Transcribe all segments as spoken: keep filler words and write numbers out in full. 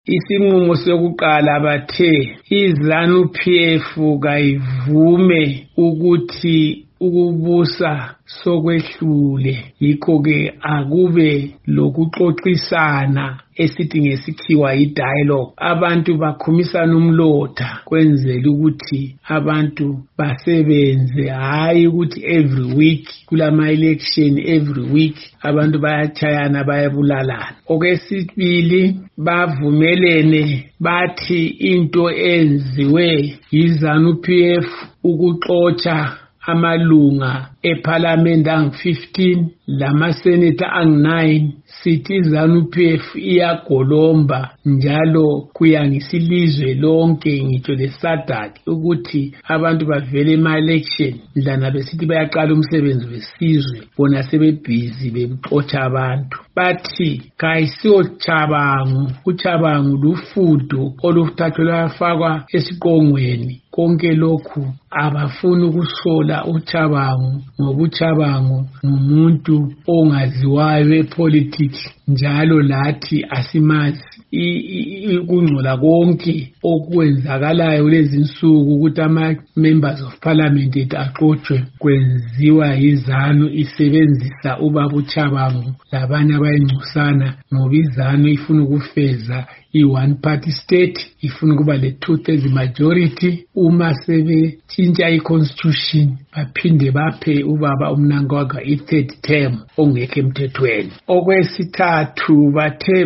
Isinqumo sokuqala bathe iZANU-P F kayivume ukuthi ukubusa sokwehlule, yikho-ke akube lokuxoxisana esithi ngesikhiwa i-dialogue. Abantu bakhumisana umlotha kwenzela ukuthi abantu basebenze, hayi ukuthi every week kulama election, every week abantu bayachayana bayabulalana. Okwesibili, bavumelene bathi into enziwe iZANU-P F ukuxotsha amalunga eParliament angu fifteen lamaseneta angu nine, sithi iZANU-P F iyagolomba njalo kuya ngesilizwe lonke ngitsho leSADC ukuthi abantu bavele ema-election mhlana besithi bayaqala umsebenzi wesizwe bona sebebhizi bexotsha abantu. Bathi kayisiyo Chabangu, uChabangu lufudo oluthathwa lwafakwa esiqongweni. Konke lokhu abafuni ukusola uChabangu ngoba uChabangu ngumuntu ongaziwayo epolitics njalo lathi asimazi. Kungcola konke okwenzakalayo lezi nsuku ukuthi ama members of parliament ethu aqotshwe kwenziwa iZANU isebenzisa ubaba uChabangu labanye abayingcosana ngoba iZANU ifuna ukufeza i-one party state, ifuna kuba le two-thirds majority. Uma sebetshintsha i-constitution baphinde baphe ubaba uMnangagwa i-third term ongekho emthethweni. Okwesithathu bathe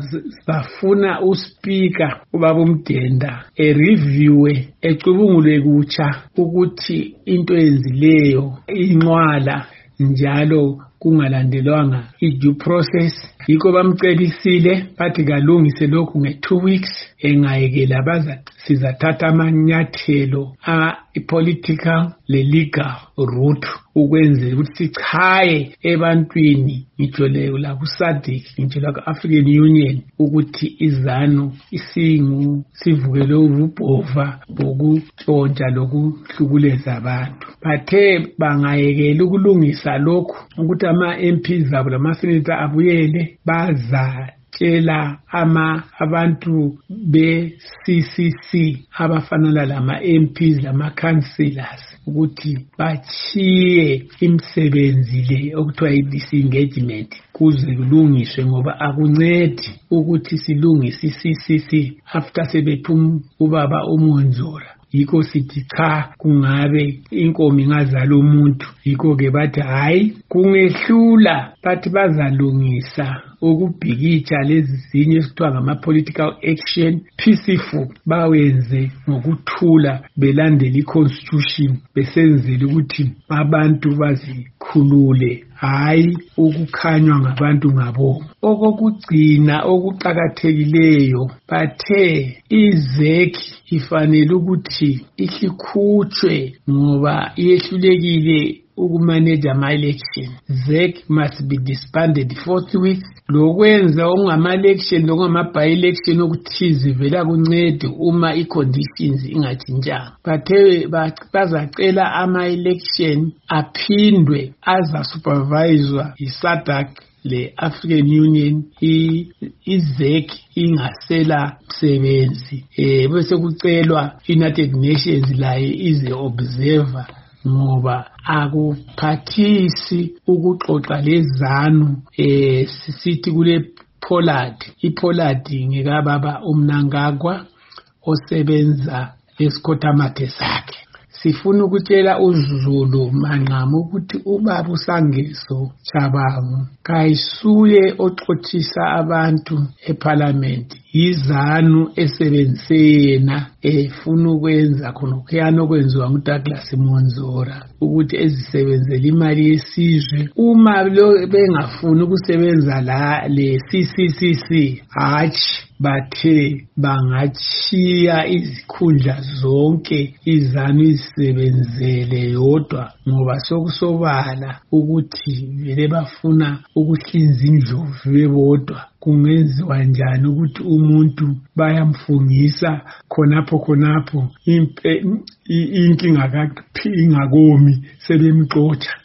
bafuna uSpeaker ubaba uMdenda ereviewe ecubungule kutsha ukuthi into enzileyo inqwala njalo kungalandelwanga i-due process. Yikho bamcelisile bathi kalungise lokhu nge-two weeks, engayekela baza sizathatha amanyathelo a-political le-legal route ukwenzela ukuthi sichaye ebantwini ngitsho leyo la ku-SADC ngitsho la ku-African Union ukuthi iZANU isingu sivukele ububhova bokutshontsha lokuhlukuleza abantu. Bathe bangayekela ukulungisa lokhu ukuthi ama-M Ps abo lama-senator abuyele baza tshela ama abantu be-C C C abafanana lama-M Ps lama-councillors ukuthi bachiye imisebenzi le okuthiwa i-disengagement kuze kulungiswe, ngoba akuncedi ukuthi silungise i-C C C after sebephuma ubaba uMonzora. Yikho sithi cha kungabe inkomo ingazala umuntu. Yikho-ke bathi hayi kungehlula bathi bazalungisa ukubhikitsha lezi zinye esithiwa ngama-political action peaceful, bawenze ngokuthula belandela i-constitution besenzela ukuthi abantu bazikhulule, hayi ukukhanywa ngabantu ngabo. Okokugcina okuqakathekileyo bathe iZEC ifanele ukuthi ikhutshwe ngoba iyehlulekile ukumanage ama-election. ZEC must be disbanded forthwith. Lokwenza okungama-election lokungama-by-election okuthize vela kuncede uma i-conditions ingatshintshanga. Bathe bazacela ama-election aphindwe azasuperviswa yi-SADC le-African Union, i-ZEC ingasela msebenzi. Eh bese kucelwa United Nations laye ize observer ngoba akuphathisi ukuxoxa leZANU. Eh sisithi kule Pollard, iPollard ngekababa uMnangagwa osebenza esikhotamathe sakhe. Sifuna ukutshela uZulu manqamu ukuthi ubaba uSangeso Chabangu kayisuye oxothisa abantu eParliament, iZANU esebenzisena efuna ukwenza khona kuyana okwenziwa nguDouglas Monzora ukuthi ezisebenzele imali yesizwe. Uma bengafuni ukusebenza la le C C C C hatshi bathe bangachiya izikhundla zonke iZANU isebenzele yodwa ngoba sokusobala ukuthi vele bafuna ukuhlinza indlovu bebodwa. Kungenziwa njani ukuthi umuntu bayamfungisa khonapho khonapho inkinga kaPhinga komi sebemxotsha.